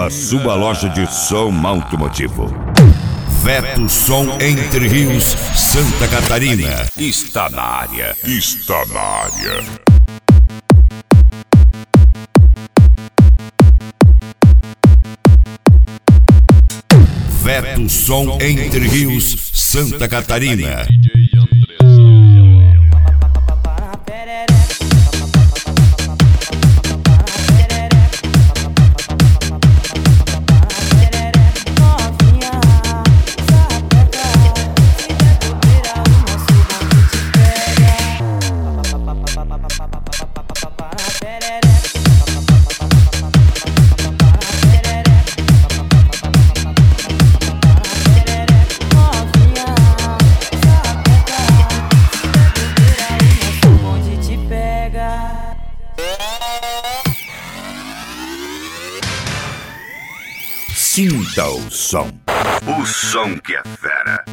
a sua loja de som automotivo. Veto Som Entre Rios, Santa Catarina. Está na área. Está na área. Veto Som Entre Rios, Santa Catarina. Sinta o som que é fera.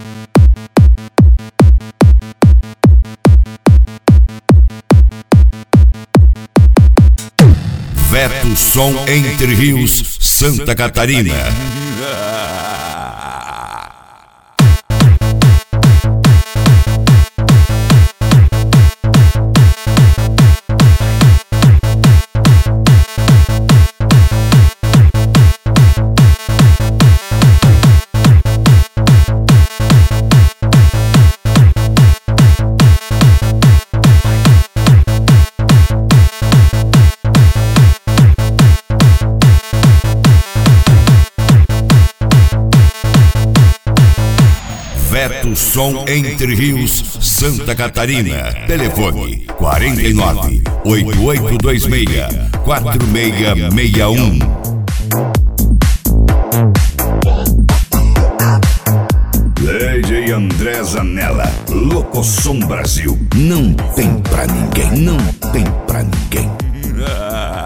Veto Som Entre Rios, Santa Catarina. Veto Som Entre Rios, Santa Catarina. Telefone 49 8826 4661. DJ André Zanella, Locosom Brasil. Não tem pra ninguém, não tem pra ninguém.